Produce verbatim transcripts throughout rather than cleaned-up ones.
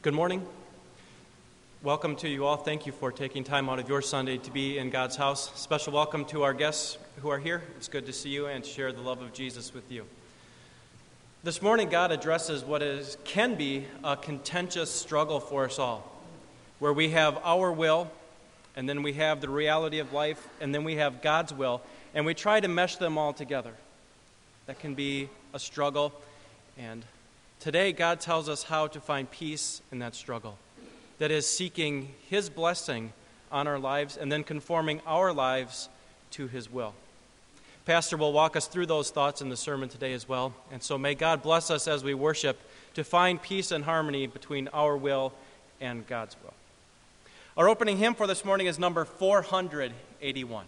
Good morning. Welcome to you all. Thank you for taking time out of your Sunday to be in God's house. Special welcome to our guests who are here. It's good to see you and share the love of Jesus with you. This morning, God addresses what is can be a contentious struggle for us all, where we have our will, and then we have the reality of life, and then we have God's will, and we try to mesh them all together. That can be a struggle, and today, God tells us how to find peace in that struggle. That is, seeking His blessing on our lives and then conforming our lives to His will. Pastor will walk us through those thoughts in the sermon today as well. And so may God bless us as we worship to find peace and harmony between our will and God's will. Our opening hymn for this morning is number four hundred eighty-one.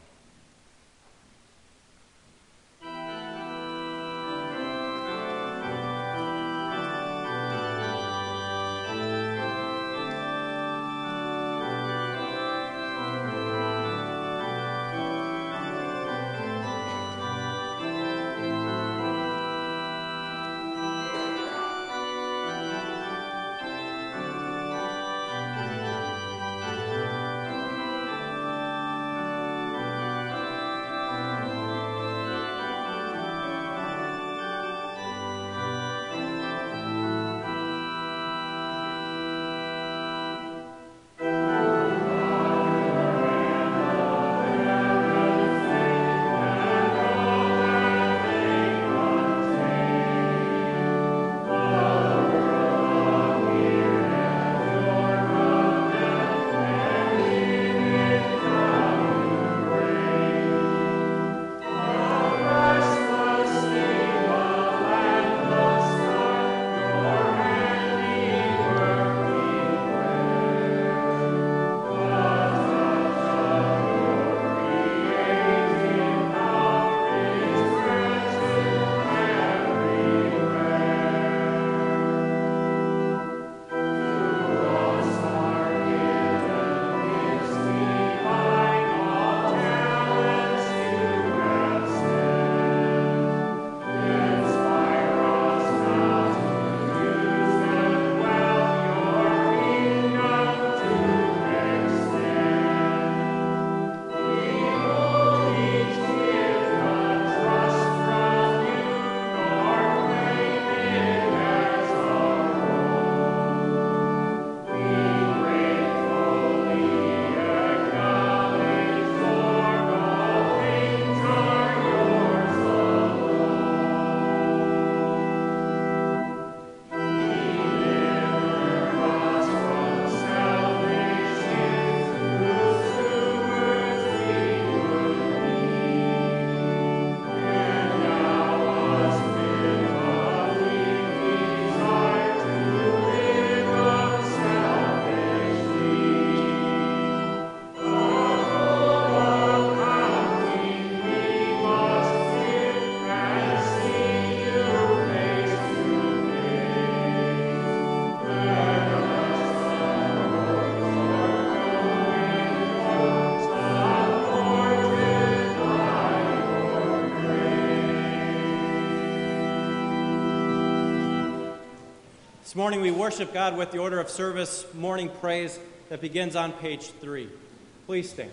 This morning we worship God with the order of service, morning praise, that begins on page three. Please stand.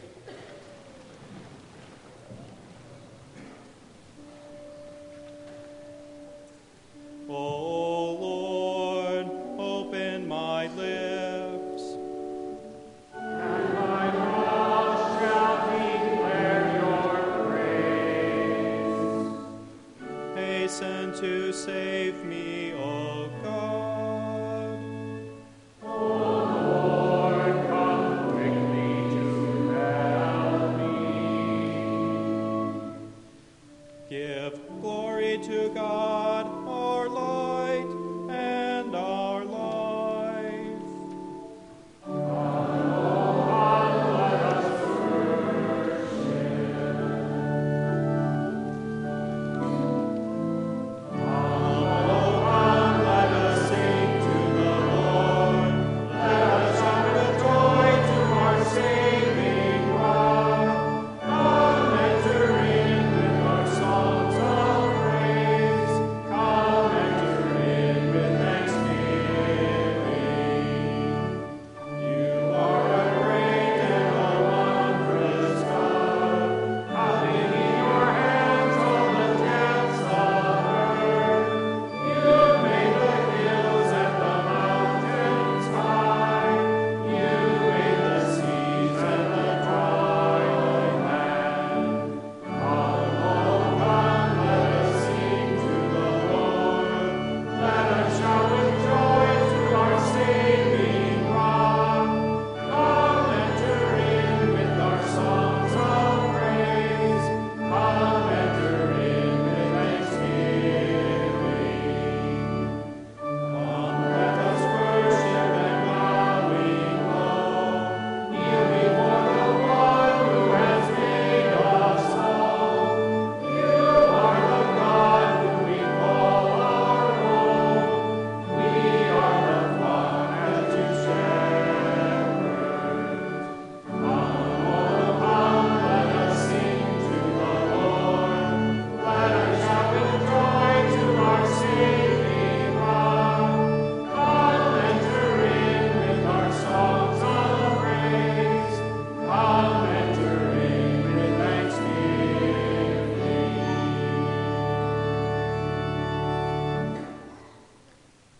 O Lord, open my lips, and my mouth shall declare your praise. Hasten to save me, O God. To God, our light and our life.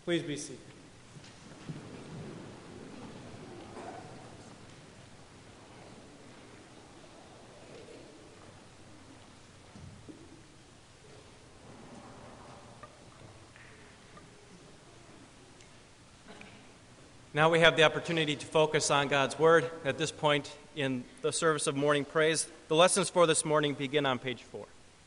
Please be seated. Now we have the opportunity to focus on God's Word at this point in the service of morning praise. The lessons for this morning begin on page four.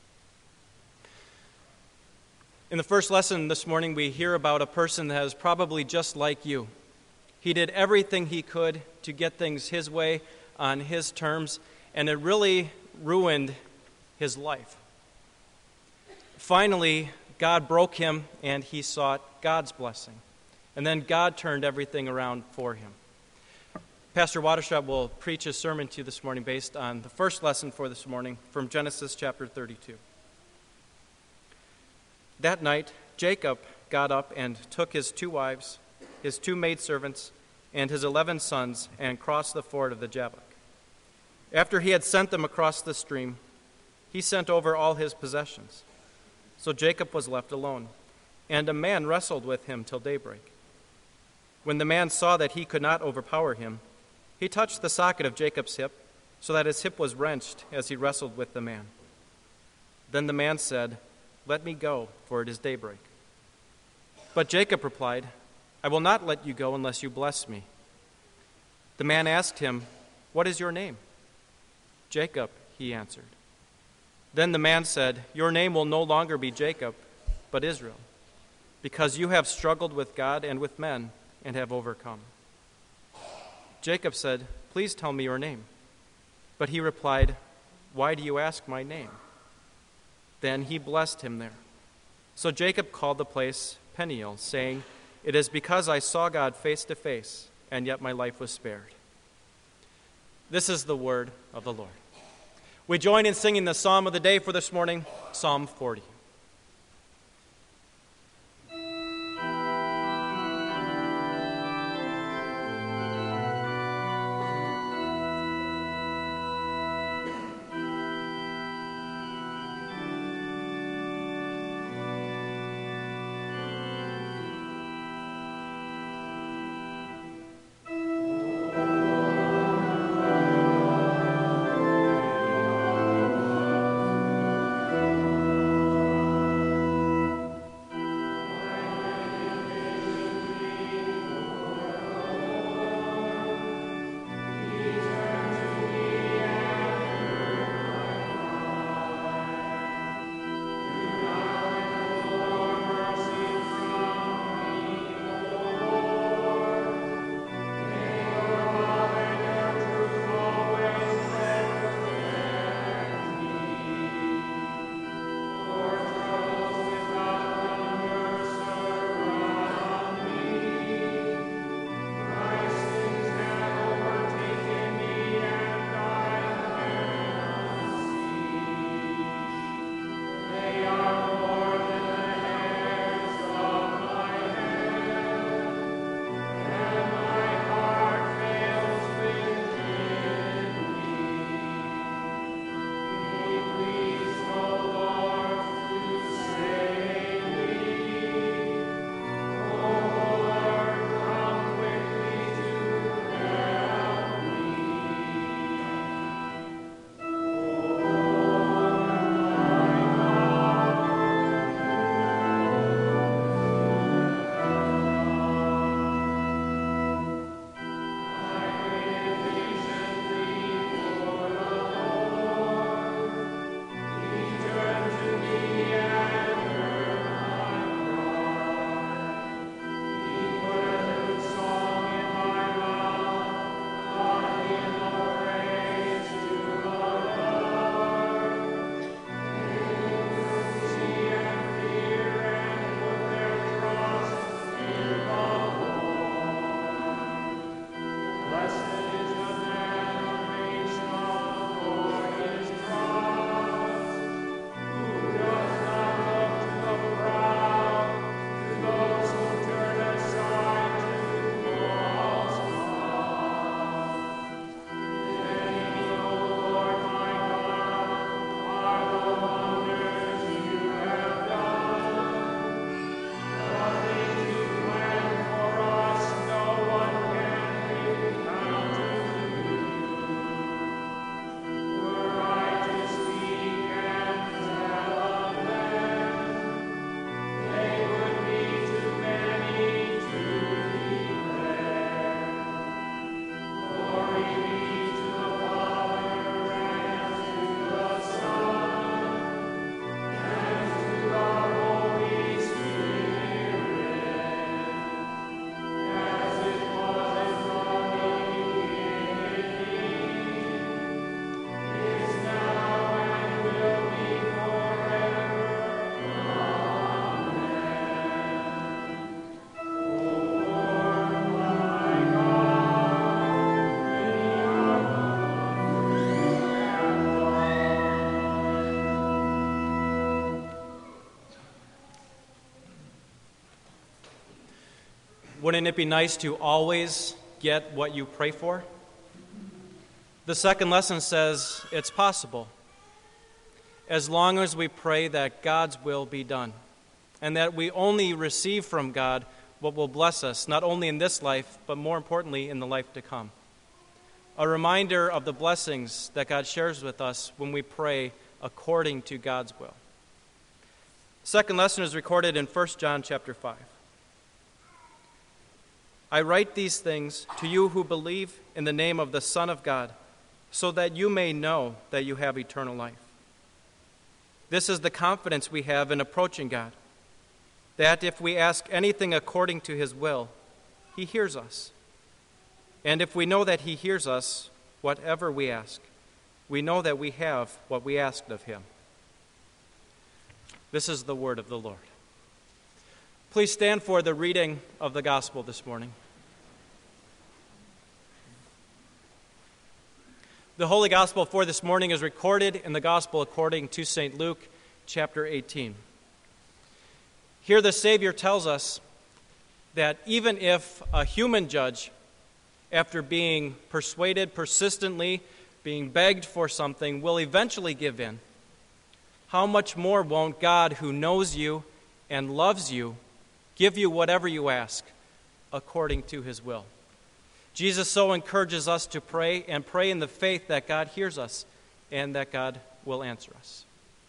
In the first lesson this morning, we hear about a person that is probably just like you. He did everything he could to get things his way, on his terms, and it really ruined his life. Finally, God broke him, and he sought God's blessing. And then God turned everything around for him. Pastor Watershot will preach a sermon to you this morning based on the first lesson for this morning from Genesis chapter thirty-two. That night, Jacob got up and took his two wives, his two maidservants, and his eleven sons, and crossed the ford of the Jabbok. After he had sent them across the stream, he sent over all his possessions. So Jacob was left alone, and a man wrestled with him till daybreak. When the man saw that he could not overpower him, he touched the socket of Jacob's hip, so that his hip was wrenched as he wrestled with the man. Then the man said, "Let me go, for it is daybreak." But Jacob replied, "I will not let you go unless you bless me." The man asked him, "What is your name?" "Jacob," he answered. Then the man said, "Your name will no longer be Jacob, but Israel, because you have struggled with God and with men, and have overcome." Jacob said, "Please tell me your name." But he replied, "Why do you ask my name?" Then he blessed him there. So Jacob called the place Peniel, saying, "It is because I saw God face to face, and yet my life was spared." This is the word of the Lord. We join in singing the psalm of the day for this morning, Psalm forty. Wouldn't it be nice to always get what you pray for? The second lesson says it's possible, as long as we pray that God's will be done, and that we only receive from God what will bless us, not only in this life, but more importantly, in the life to come. A reminder of the blessings that God shares with us when we pray according to God's will. The second lesson is recorded in First John chapter five. I write these things to you who believe in the name of the Son of God, so that you may know that you have eternal life. This is the confidence we have in approaching God, that if we ask anything according to his will, he hears us. And if we know that he hears us, whatever we ask, we know that we have what we asked of him. This is the word of the Lord. Please stand for the reading of the gospel this morning. The Holy Gospel for this morning is recorded in the Gospel according to Saint Luke, chapter eighteen. Here the Savior tells us that even if a human judge, after being persuaded persistently, being begged for something, will eventually give in, how much more won't God, who knows you and loves you, give you whatever you ask according to his will? Jesus so encourages us to pray, and pray in the faith that God hears us and that God will answer us.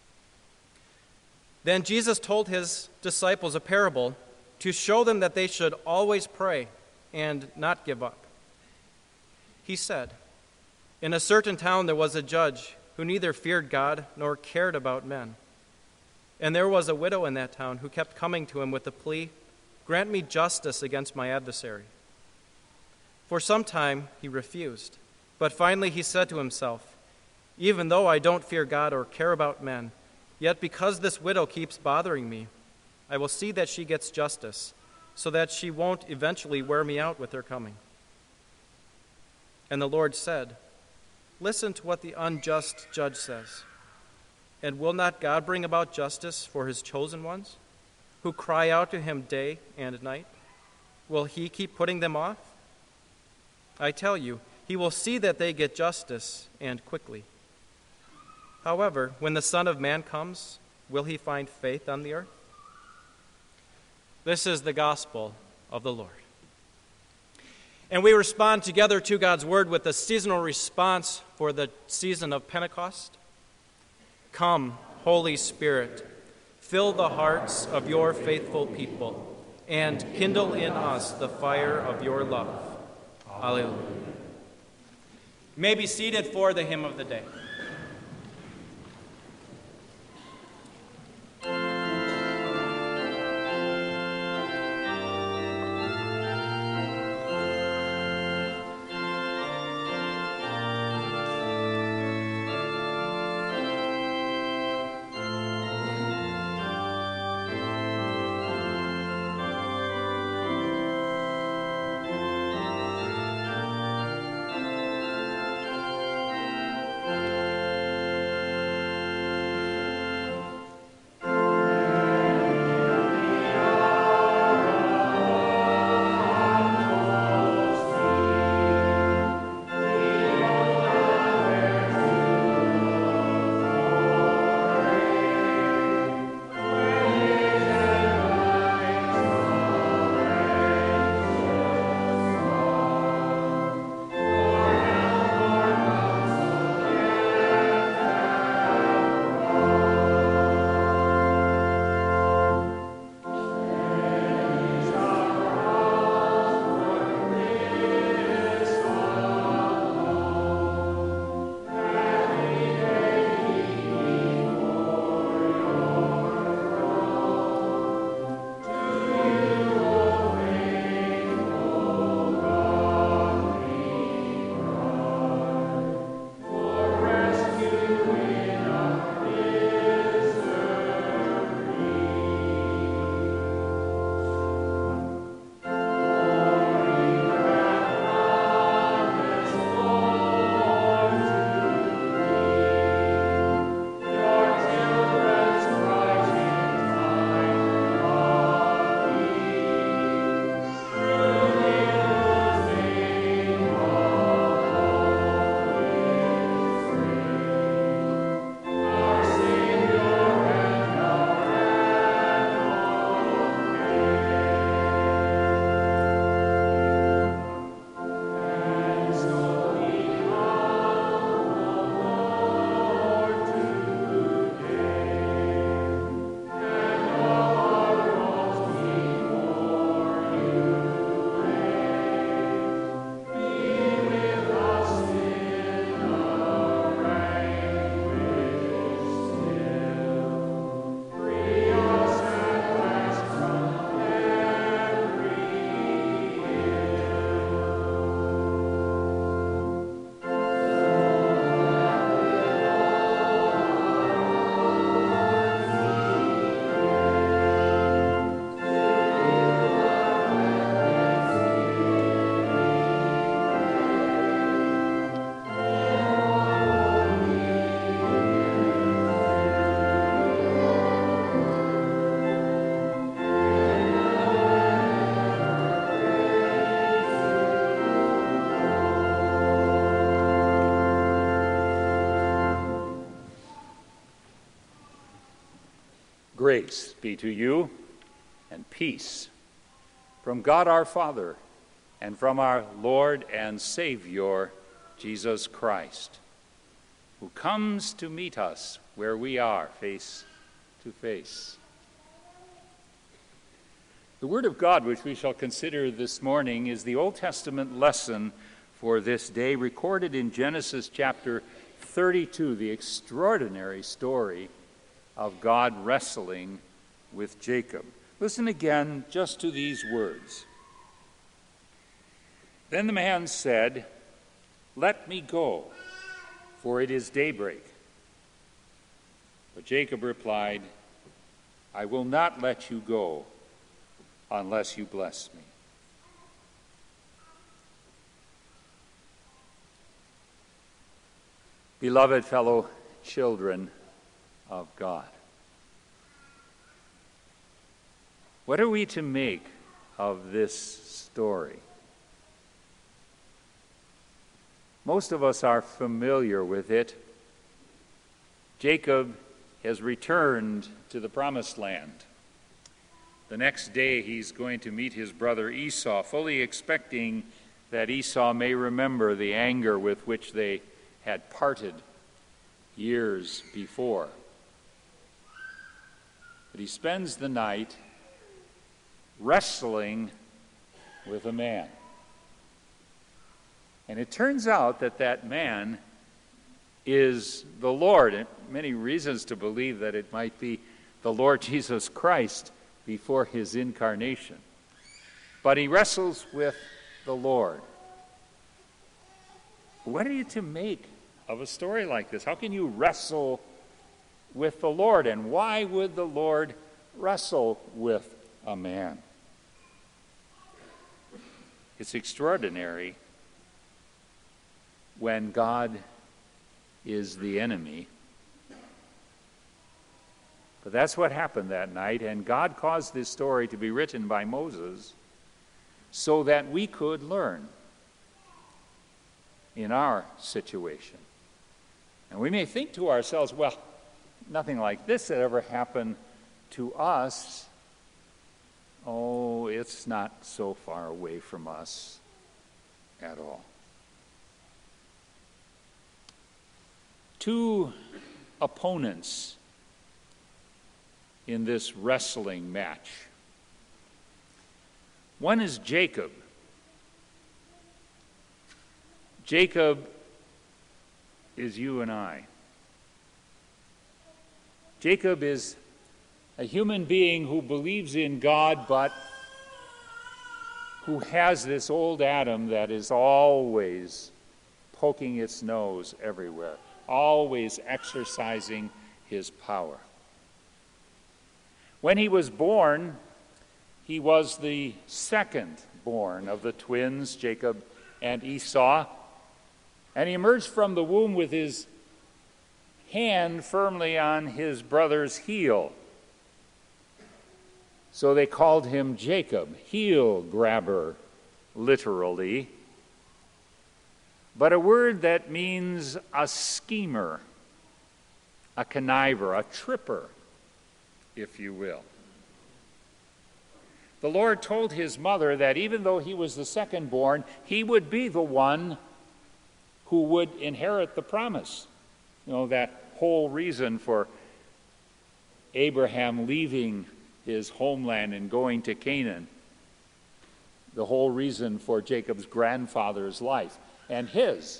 Then Jesus told his disciples a parable to show them that they should always pray and not give up. He said, "In a certain town there was a judge who neither feared God nor cared about men. And there was a widow in that town who kept coming to him with the plea, 'Grant me justice against my adversary.' For some time he refused, but finally he said to himself, 'Even though I don't fear God or care about men, yet because this widow keeps bothering me, I will see that she gets justice, so that she won't eventually wear me out with her coming.' And the Lord said, 'Listen to what the unjust judge says. And will not God bring about justice for his chosen ones, who cry out to him day and night? Will he keep putting them off? I tell you, he will see that they get justice, and quickly. However, when the Son of Man comes, will he find faith on the earth?'" This is the gospel of the Lord. And we respond together to God's word with a seasonal response for the season of Pentecost. Come, Holy Spirit, fill the hearts of your faithful people, and kindle in us the fire of your love. Alleluia. You may be seated for the hymn of the day. Grace be to you and peace from God our Father and from our Lord and Savior, Jesus Christ, who comes to meet us where we are, face to face. The Word of God, which we shall consider this morning, is the Old Testament lesson for this day, recorded in Genesis chapter thirty-two, the extraordinary story of God wrestling with Jacob. Listen again just to these words. Then the man said, "Let me go, for it is daybreak." But Jacob replied, "I will not let you go unless you bless me." Beloved fellow children of God, what are we to make of this story? Most of us are familiar with it. Jacob has returned to the promised land. The next day he's going to meet his brother Esau, fully expecting that Esau may remember the anger with which they had parted years before. But he spends the night wrestling with a man. And it turns out that that man is the Lord, and many reasons to believe that it might be the Lord Jesus Christ before his incarnation. But he wrestles with the Lord. What are you to make of a story like this? How can you wrestle with the Lord? And why would the Lord wrestle with a man? It's extraordinary when God is the enemy. But that's what happened that night, and God caused this story to be written by Moses so that we could learn in our situation. And we may think to ourselves, well, nothing like this had ever happened to us. Oh, it's not so far away from us at all. Two opponents in this wrestling match. One is Jacob. Jacob is you and I. Jacob is a human being who believes in God, but who has this old Adam that is always poking its nose everywhere, always exercising his power. When he was born, he was the second born of the twins, Jacob and Esau, and he emerged from the womb with his hand firmly on his brother's heel. So they called him Jacob, heel grabber, literally, but a word that means a schemer, a conniver, a tripper, if you will. The Lord told his mother that even though he was the second born, he would be the one who would inherit the promise. You know, that whole reason for Abraham leaving his homeland and going to Canaan, the whole reason for Jacob's grandfather's life and his.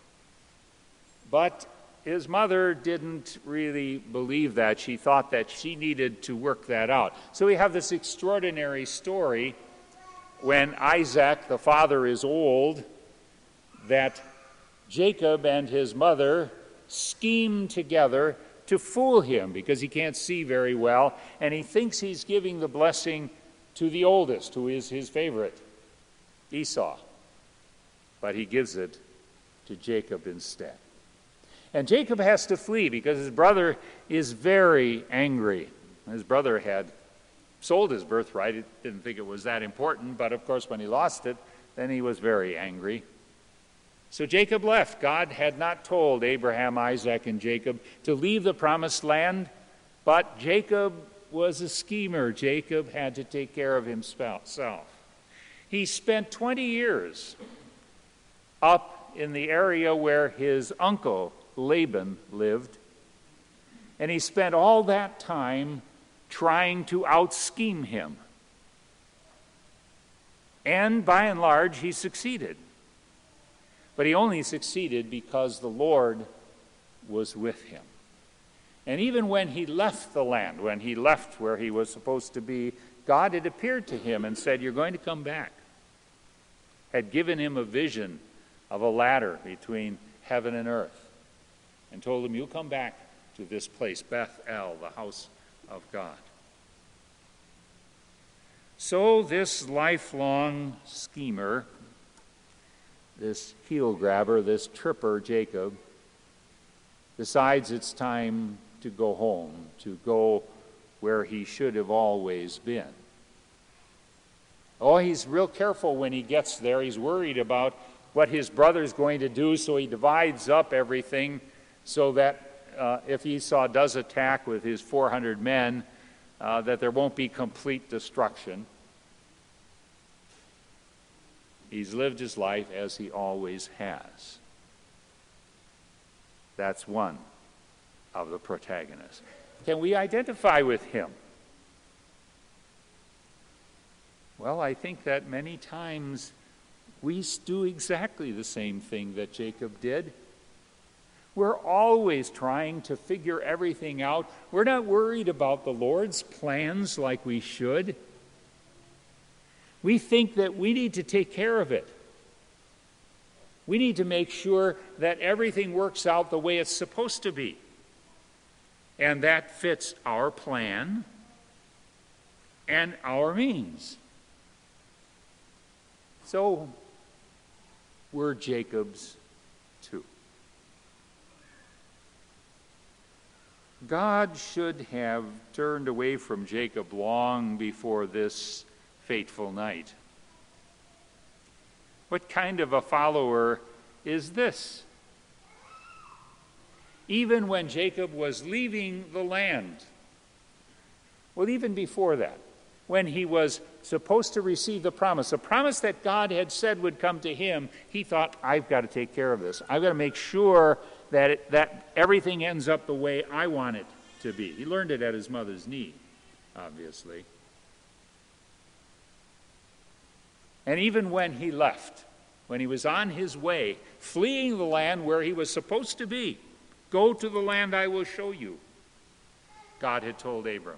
But his mother didn't really believe that. She thought that she needed to work that out. So we have this extraordinary story when Isaac, the father, is old, that Jacob and his mother scheme together to fool him because he can't see very well, and he thinks he's giving the blessing to the oldest, who is his favorite, Esau. But he gives it to Jacob instead. And Jacob has to flee because his brother is very angry. His brother had sold his birthright. He didn't think it was that important, but of course when he lost it, then he was very angry. So Jacob left. God had not told Abraham, Isaac, and Jacob to leave the promised land, but Jacob was a schemer. Jacob had to take care of himself. He spent twenty years up in the area where his uncle Laban lived, and he spent all that time trying to out-scheme him. And by and large, he succeeded. But he only succeeded because the Lord was with him. And even when he left the land, when he left where he was supposed to be, God had appeared to him and said, "You're going to come back." Had given him a vision of a ladder between heaven and earth, and told him, "You'll come back to this place, Beth-el, the house of God." So this lifelong schemer, this heel grabber, this tripper, Jacob, decides it's time to go home, to go where he should have always been. Oh, he's real careful when he gets there. He's worried about what his brother's going to do, so he divides up everything so that uh, if Esau does attack with his four hundred men, uh, that there won't be complete destruction. He's lived his life as he always has. That's one of the protagonists. Can we identify with him? Well, I think that many times we do exactly the same thing that Jacob did. We're always trying to figure everything out. We're not worried about the Lord's plans like we should. We think that we need to take care of it. We need to make sure that everything works out the way it's supposed to be. And that fits our plan and our means. So, we're Jacob's too. God should have turned away from Jacob long before this fateful night. What kind of a follower is this? Even when Jacob was leaving the land, well, even before that, when he was supposed to receive the promise, a promise that God had said would come to him, he thought, I've got to take care of this. I've got to make sure that, it, that everything ends up the way I want it to be. He learned it at his mother's knee, obviously. And even when he left, when he was on his way, fleeing the land where he was supposed to be, go to the land I will show you, God had told Abram.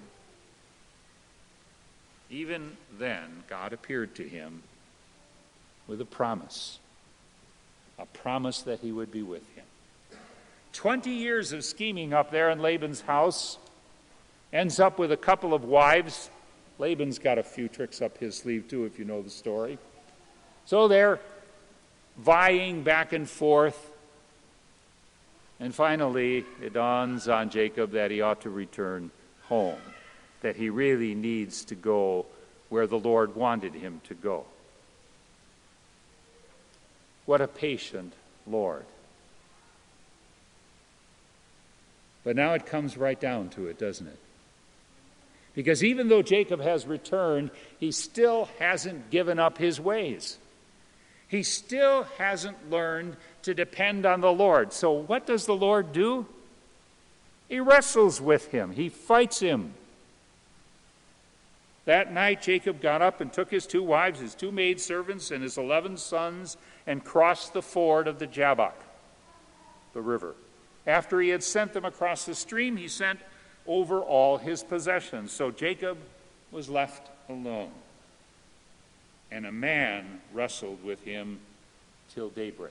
Even then, God appeared to him with a promise, a promise that he would be with him. Twenty years of scheming up there in Laban's house ends up with a couple of wives. Laban's got a few tricks up his sleeve too, if you know the story. So they're vying back and forth. And finally, it dawns on Jacob that he ought to return home, that he really needs to go where the Lord wanted him to go. What a patient Lord. But now it comes right down to it, doesn't it? Because even though Jacob has returned, he still hasn't given up his ways. He still hasn't learned to depend on the Lord. So what does the Lord do? He wrestles with him. He fights him. That night Jacob got up and took his two wives, his two maidservants, and his eleven sons, and crossed the ford of the Jabbok, the river. After he had sent them across the stream, he sent over all his possessions. So Jacob was left alone. And a man wrestled with him till daybreak.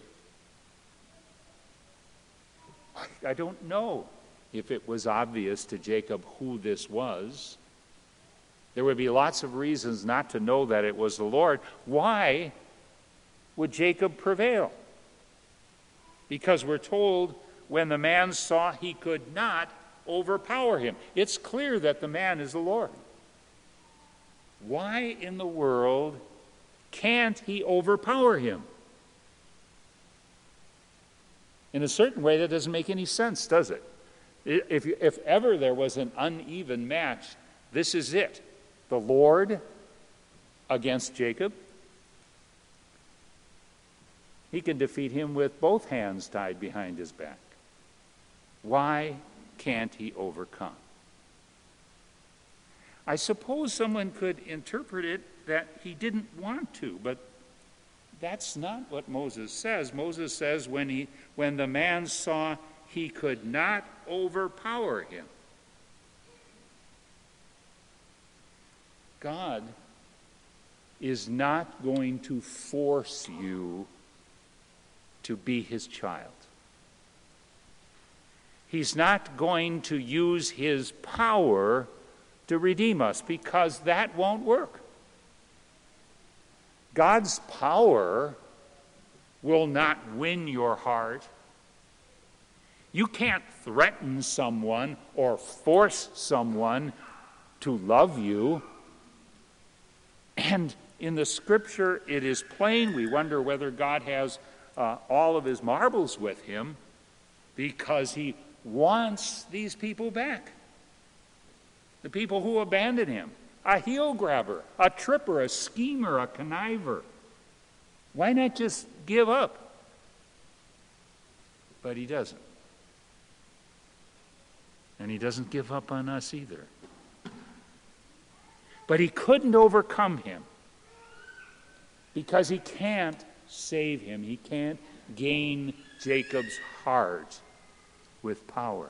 I don't know if it was obvious to Jacob who this was. There would be lots of reasons not to know that it was the Lord. Why would Jacob prevail? Because we're told when the man saw he could not overpower him. It's clear that the man is the Lord. Why in the world can't he overpower him? In a certain way, that doesn't make any sense, does it? If, if ever there was an uneven match This is it. The Lord against Jacob. He can defeat him with both hands tied behind his back. Why can't he overcome? I suppose someone could interpret it that he didn't want to, but that's not what Moses says. Moses says when he when the man saw he could not overpower him. God is not going to force you to be his child. He's not going to use his power to redeem us, because that won't work. God's power will not win your heart. You can't threaten someone or force someone to love you. And in the Scripture, it is plain. We wonder whether God has uh, all of his marbles with him, because he wants these people back. The people who abandoned him. A heel grabber, a tripper, a schemer, a conniver. Why not just give up? But he doesn't. And he doesn't give up on us either. But he couldn't overcome him because he can't save him. He can't gain Jacob's heart with power.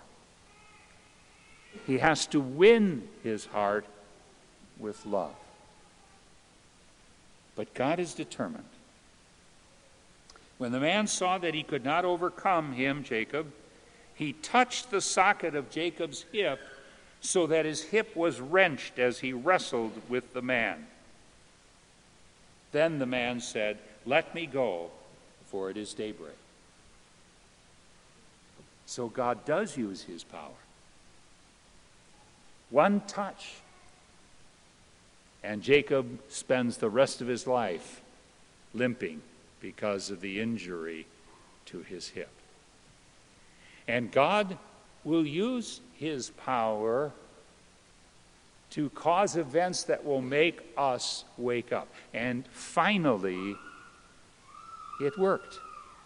He has to win his heart with love. But God is determined. When the man saw that he could not overcome him, Jacob, he touched the socket of Jacob's hip so that his hip was wrenched as he wrestled with the man. Then the man said, "Let me go, for it is daybreak." So God does use his power. One touch, and Jacob spends the rest of his life limping because of the injury to his hip. And God will use his power to cause events that will make us wake up. And finally, it worked.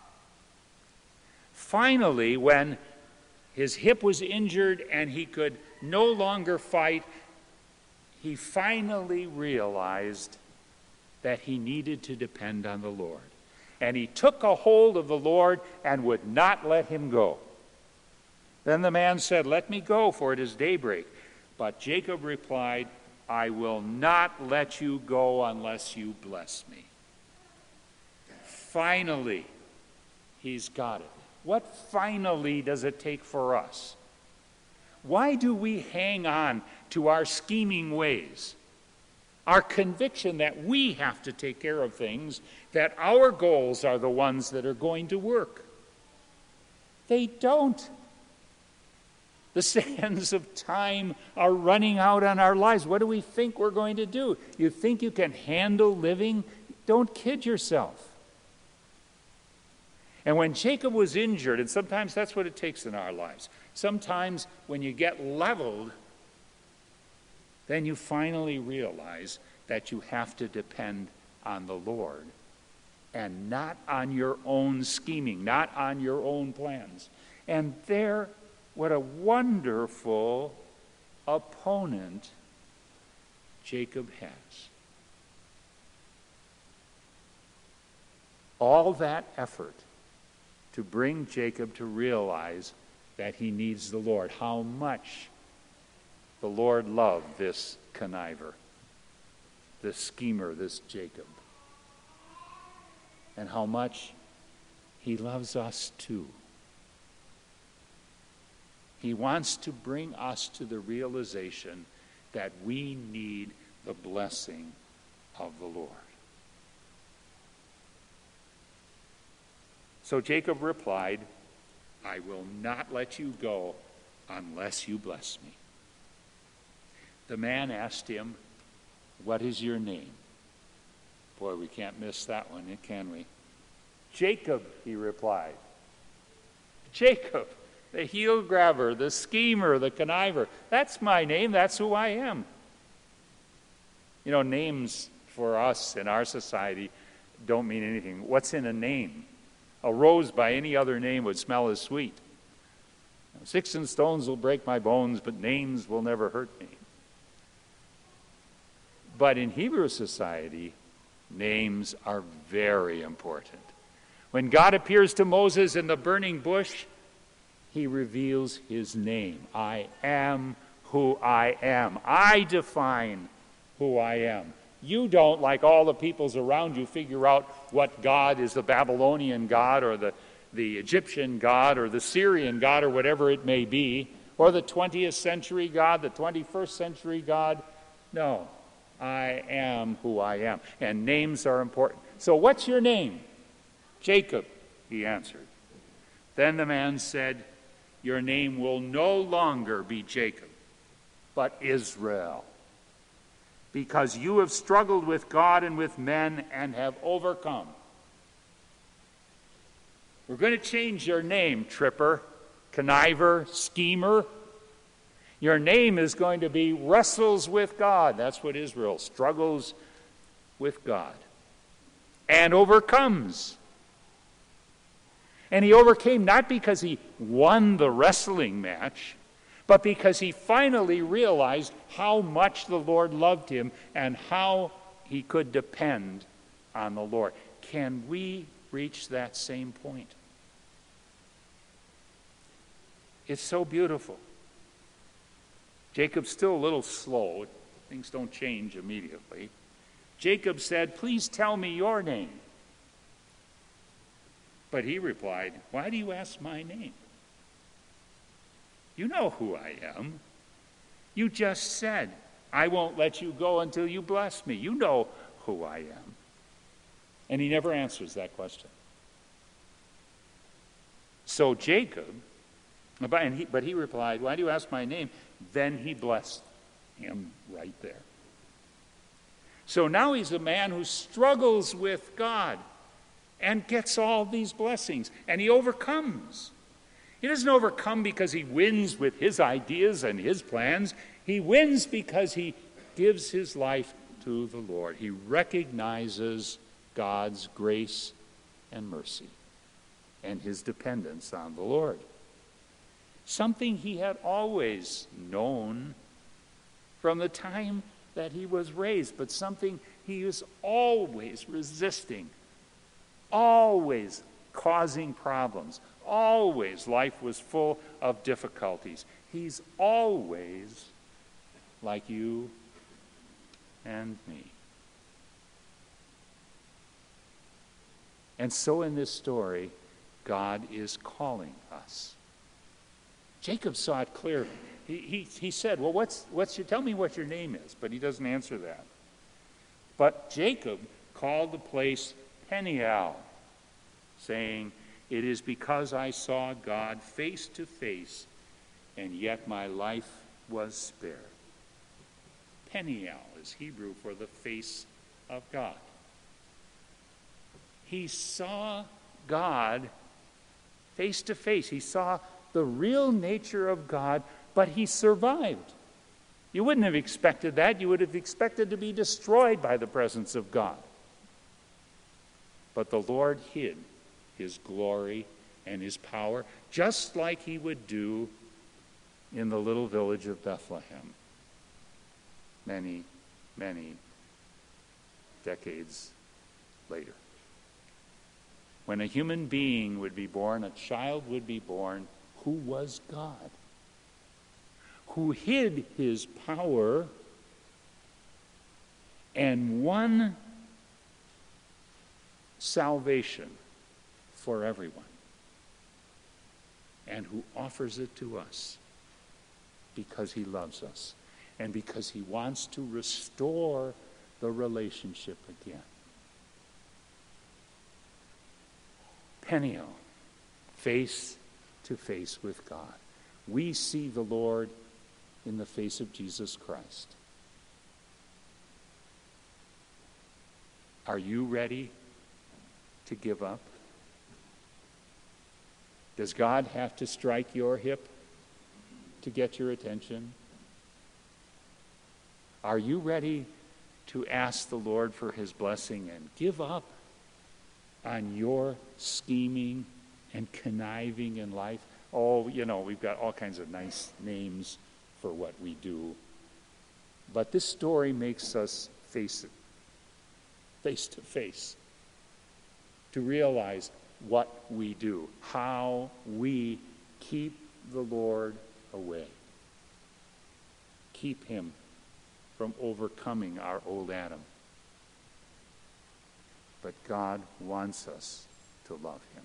Finally, when his hip was injured and he could no longer fight, he finally realized that he needed to depend on the Lord. And he took a hold of the Lord and would not let him go. Then the man said, "Let me go, for it is daybreak." But Jacob replied, "I will not let you go unless you bless me." Finally, he's got it. What finally does it take for us? Why do we hang on to our scheming ways? Our conviction that we have to take care of things, that our goals are the ones that are going to work. They don't. The sands of time are running out on our lives. What do we think we're going to do? You think you can handle living? Don't kid yourself. And when Jacob was injured, and sometimes that's what it takes in our lives. Sometimes when you get leveled, then you finally realize that you have to depend on the Lord and not on your own scheming, not on your own plans. And there, what a wonderful opponent Jacob has. All that effort to bring Jacob to realize that he needs the Lord. How much the Lord loved this conniver, this schemer, this Jacob. And how much he loves us too. He wants to bring us to the realization that we need the blessing of the Lord. So Jacob replied, "I will not let you go unless you bless me." The man asked him, "What is your name?" Boy, we can't miss that one, can we? "Jacob," he replied. Jacob, the heel grabber, the schemer, the conniver. That's my name. That's who I am. You know, names for us in our society don't mean anything. What's in a name? A rose by any other name would smell as sweet. Sticks and stones will break my bones, but names will never hurt me. But in Hebrew society, names are very important. When God appears to Moses in the burning bush, he reveals his name. I am who I am. I define who I am. You don't, like all the peoples around you, figure out what God is, the Babylonian God or the, the Egyptian God or the Syrian God or whatever it may be, or the twentieth century God, the twenty-first century God. No, I am who I am. And names are important. So what's your name? Jacob, he answered. Then the man said, your name will no longer be Jacob, but Israel, because you have struggled with God and with men and have overcome. We're going to change your name, tripper, conniver, schemer. Your name is going to be wrestles with God. That's what Israel struggles with God and overcomes. And he overcame not because he won the wrestling match, but because he finally realized how much the Lord loved him and how he could depend on the Lord. Can we reach that same point? It's so beautiful. Jacob's still a little slow. Things don't change immediately. Jacob said, please tell me your name. But he replied, why do you ask my name? You know who I am. You just said, I won't let you go until you bless me. You know who I am. And he never answers that question. So Jacob, but he, but he replied, why do you ask my name? Then he blessed him right there. So now he's a man who struggles with God and gets all these blessings, and he overcomes. He doesn't overcome because he wins with his ideas and his plans. He wins because he gives his life to the Lord. He recognizes God's grace and mercy and his dependence on the Lord. Something he had always known from the time that he was raised, but something he was always resisting, always causing problems. Always life was full of difficulties. He's always like you and me. And so in this story, God is calling us. Jacob saw it clearly. He, he, he said, well, what's, what's your, tell me what your name is, but he doesn't answer that. But Jacob called the place Peniel, saying, it is because I saw God face to face, and yet my life was spared. Peniel is Hebrew for the face of God. He saw God face to face. He saw the real nature of God, but he survived. You wouldn't have expected that. You would have expected to be destroyed by the presence of God. But the Lord hid his glory and his power, just like he would do in the little village of Bethlehem many, many decades later. When a human being would be born, a child would be born who was God, who hid his power and won salvation for everyone, and who offers it to us because he loves us and because he wants to restore the relationship again. Peniel, face to face with God. We see the Lord in the face of Jesus Christ. Are you ready to give up? Does God have to strike your hip to get your attention? Are you ready to ask the Lord for his blessing and give up on your scheming and conniving in life. Oh, you know, we've got all kinds of nice names for what we do. But this story makes us face it, face to face, to realize what we do, how we keep the Lord away. Keep him from overcoming our old Adam. But God wants us to love him.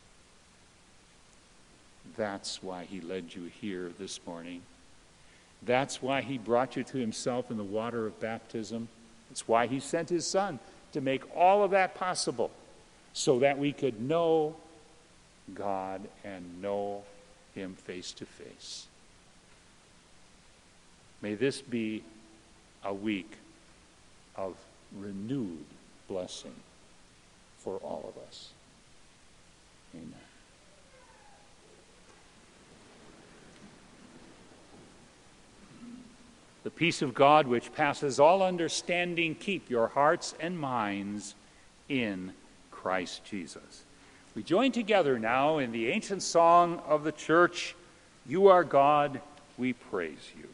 That's why he led you here this morning. That's why he brought you to himself in the water of baptism. It's why he sent his Son to make all of that possible, so that we could know God and know him face to face. May this be a week of renewed blessing for all of us. Amen. The peace of God, which passes all understanding, keep your hearts and minds in Christ Jesus. We join together now in the ancient song of the church, "You are God, we praise you."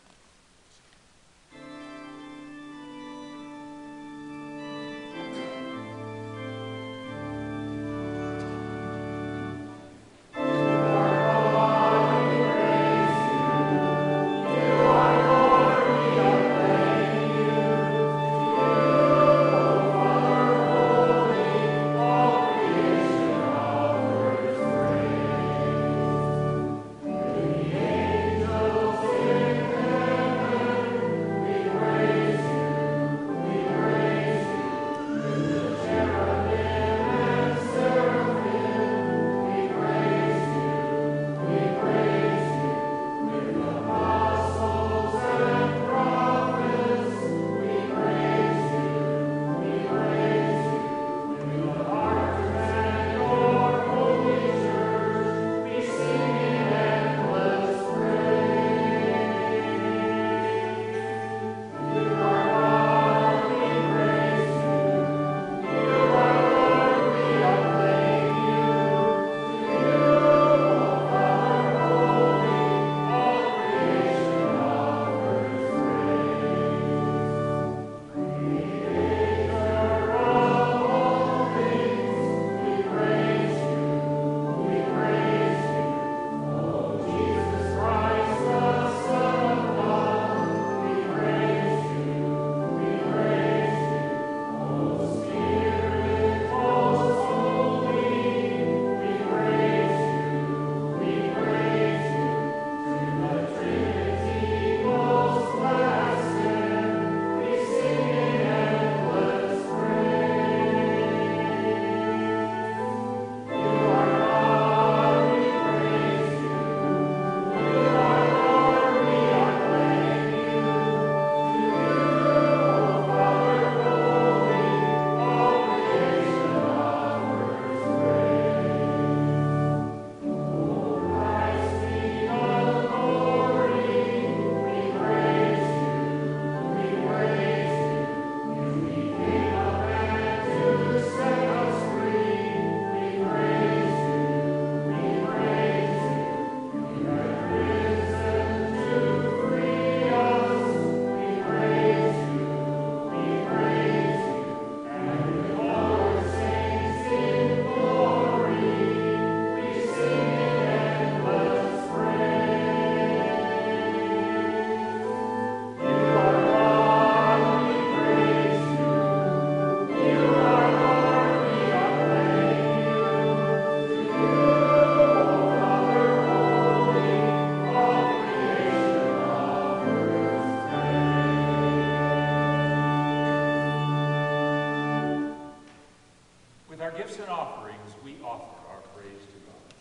Gifts and offerings, we offer our praise to God.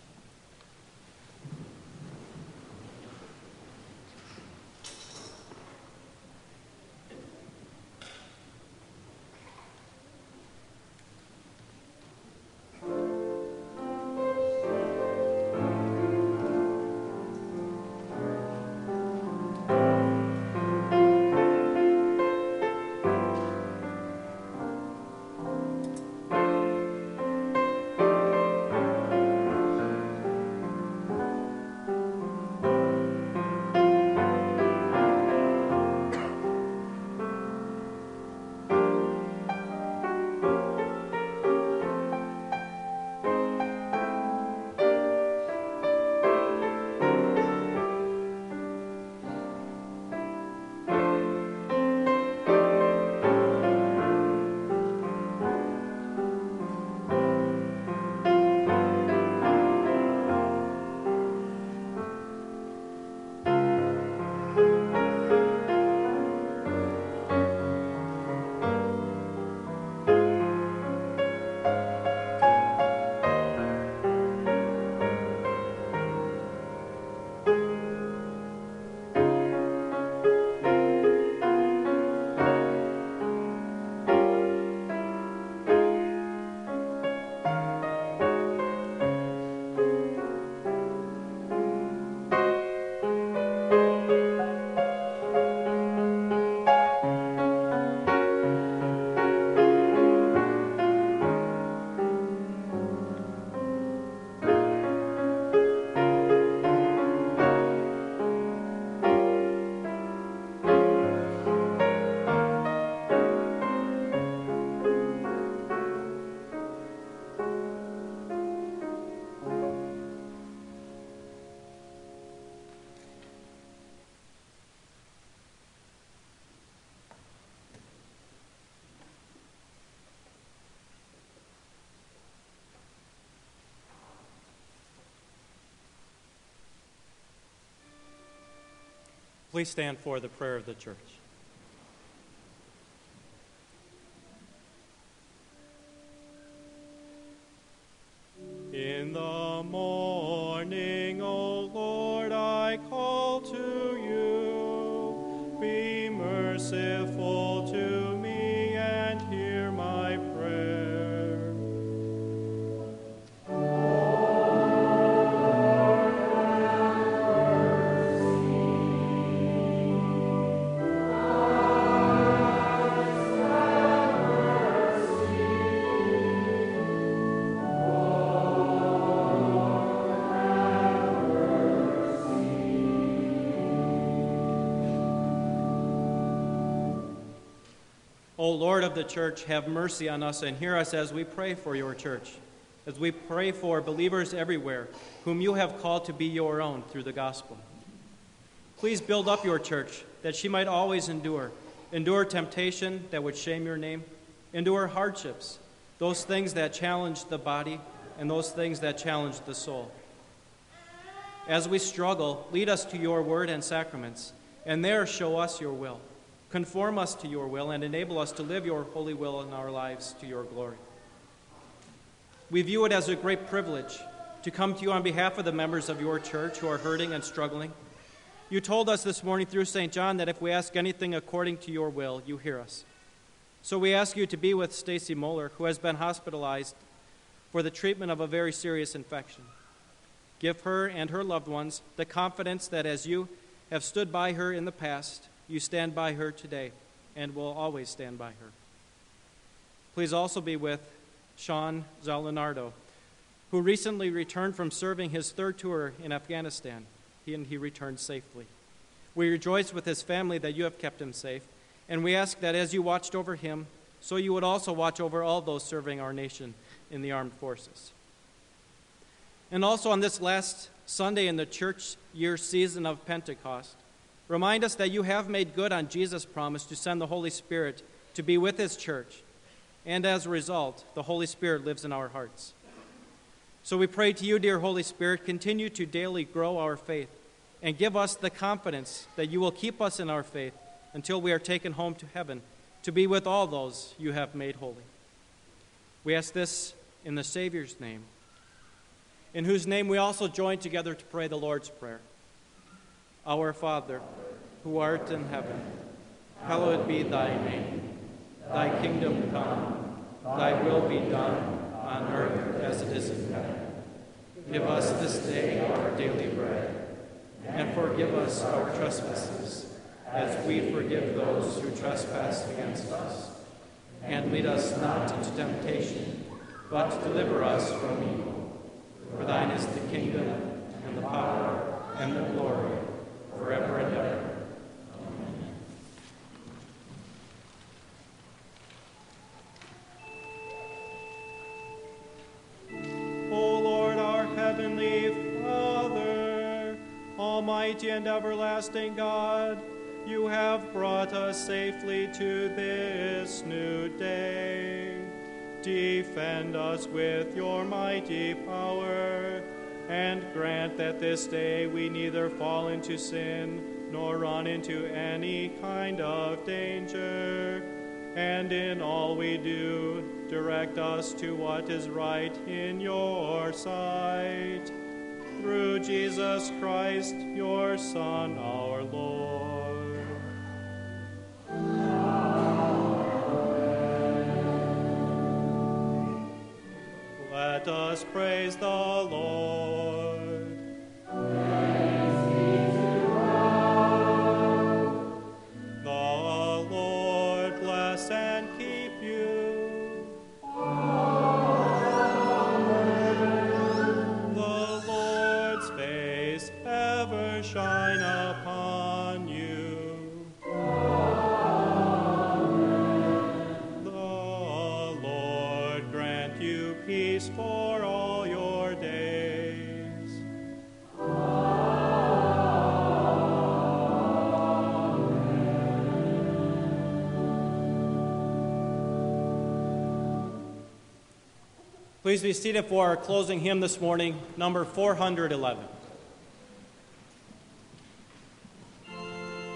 Please stand for the prayer of the church. In the morning, O Lord, I call to you. Be merciful to me and hear my prayer. O Lord of the church, have mercy on us and hear us as we pray for your church, as we pray for believers everywhere whom you have called to be your own through the gospel. Please build up your church that she might always endure, endure temptation that would shame your name, endure hardships, those things that challenge the body and those things that challenge the soul. As we struggle, lead us to your word and sacraments, and there show us your will. Conform us to your will and enable us to live your holy will in our lives to your glory. We view it as a great privilege to come to you on behalf of the members of your church who are hurting and struggling. You told us this morning through Saint John that if we ask anything according to your will, you hear us. So we ask you to be with Stacy Moeller, who has been hospitalized for the treatment of a very serious infection. Give her and her loved ones the confidence that as you have stood by her in the past, you stand by her today and will always stand by her. Please also be with Sean Zalinardo, who recently returned from serving his third tour in Afghanistan. He and he returned safely. We rejoice with his family that you have kept him safe, and we ask that as you watched over him, so you would also watch over all those serving our nation in the armed forces. And also on this last Sunday in the church year season of Pentecost, remind us that you have made good on Jesus' promise to send the Holy Spirit to be with his church, and as a result, the Holy Spirit lives in our hearts. So we pray to you, dear Holy Spirit, continue to daily grow our faith and give us the confidence that you will keep us in our faith until we are taken home to heaven to be with all those you have made holy. We ask this in the Savior's name, in whose name we also join together to pray the Lord's Prayer. Our Father, who art in heaven, hallowed be thy name. Thy kingdom come, thy will be done, on earth as it is in heaven. Give us this day our daily bread, and forgive us our trespasses, as we forgive those who trespass against us. And lead us not into temptation, but deliver us from evil. For thine is the kingdom, and the power, and the glory, forever and ever. Amen. O Lord, our heavenly Father, almighty and everlasting God, you have brought us safely to this new day. Defend us with your mighty power, and grant that this day we neither fall into sin nor run into any kind of danger. And in all we do, direct us to what is right in your sight. Through Jesus Christ, your Son, our Lord. Amen. Let us praise the Lord. Praise be to God. The Lord bless and keep you. Amen. The Lord's face ever shine upon you. Amen. The Lord grant you peace for all your days. Amen. Please be seated for our closing hymn this morning, number four hundred eleven.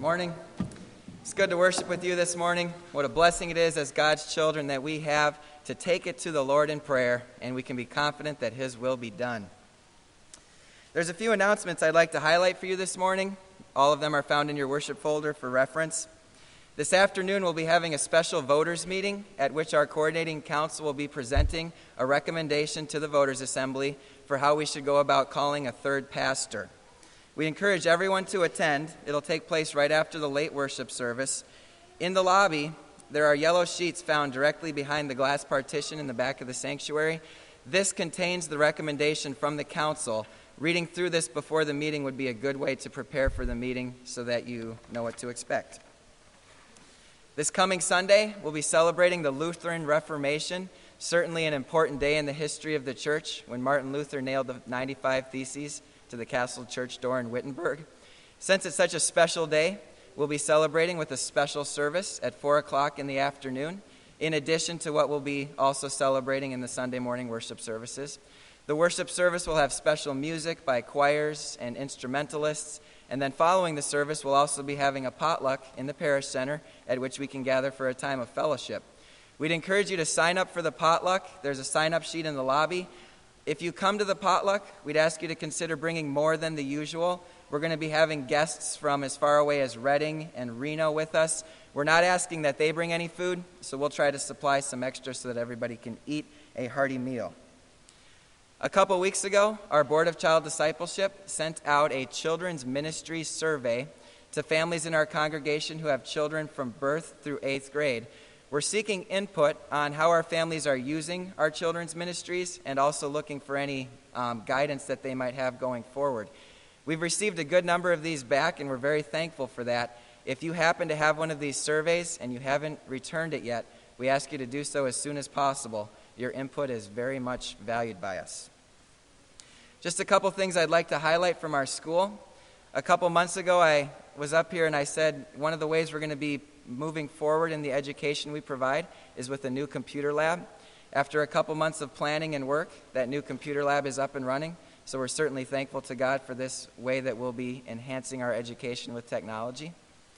morning. It's good to worship with you this morning. What a blessing it is as God's children that we have to take it to the Lord in prayer, and we can be confident that His will be done. There's a few announcements I'd like to highlight for you this morning. All of them are found in your worship folder for reference. This afternoon we'll be having a special voters meeting at which our coordinating council will be presenting a recommendation to the voters assembly for how we should go about calling a third pastor. We encourage everyone to attend. It'll take place right after the late worship service. In the lobby, there are yellow sheets found directly behind the glass partition in the back of the sanctuary. This contains the recommendation from the council. Reading through this before the meeting would be a good way to prepare for the meeting so that you know what to expect. This coming Sunday, we'll be celebrating the Lutheran Reformation, certainly an important day in the history of the church when Martin Luther nailed the ninety-five Theses to the castle church door in Wittenberg. Since it's such a special day, we'll be celebrating with a special service at four o'clock in the afternoon, in addition to what we'll be also celebrating in the Sunday morning worship services. The worship service will have special music by choirs and instrumentalists, and then following the service, we'll also be having a potluck in the parish center at which we can gather for a time of fellowship. We'd encourage you to sign up for the potluck. There's a sign-up sheet in the lobby. If you come to the potluck, we'd ask you to consider bringing more than the usual. We're going to be having guests from as far away as Reading and Reno with us. We're not asking that they bring any food, so we'll try to supply some extra so that everybody can eat a hearty meal. A couple weeks ago, our Board of Child Discipleship sent out a children's ministry survey to families in our congregation who have children from birth through eighth grade. We're seeking input on how our families are using our children's ministries and also looking for any um, guidance that they might have going forward. We've received a good number of these back, and we're very thankful for that. If you happen to have one of these surveys and you haven't returned it yet, we ask you to do so as soon as possible. Your input is very much valued by us. Just a couple things I'd like to highlight from our school. A couple months ago, I was up here and I said one of the ways we're going to be moving forward in the education we provide is with a new computer lab. After a couple months of planning and work, that new computer lab is up and running. So we're certainly thankful to God for this way that we'll be enhancing our education with technology.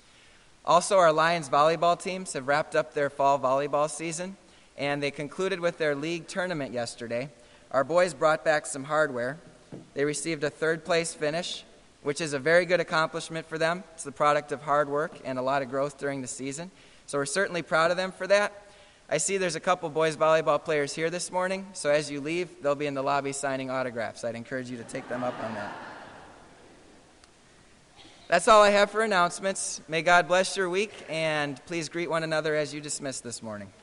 Also, our Lions volleyball teams have wrapped up their fall volleyball season, and they concluded with their league tournament yesterday. Our boys brought back some hardware. They received a third place finish, which is a very good accomplishment for them. It's the product of hard work and a lot of growth during the season. So we're certainly proud of them for that. I see there's a couple boys volleyball players here this morning, so as you leave, they'll be in the lobby signing autographs. I'd encourage you to take them up on that. That's all I have for announcements. May God bless your week, and please greet one another as you dismiss this morning.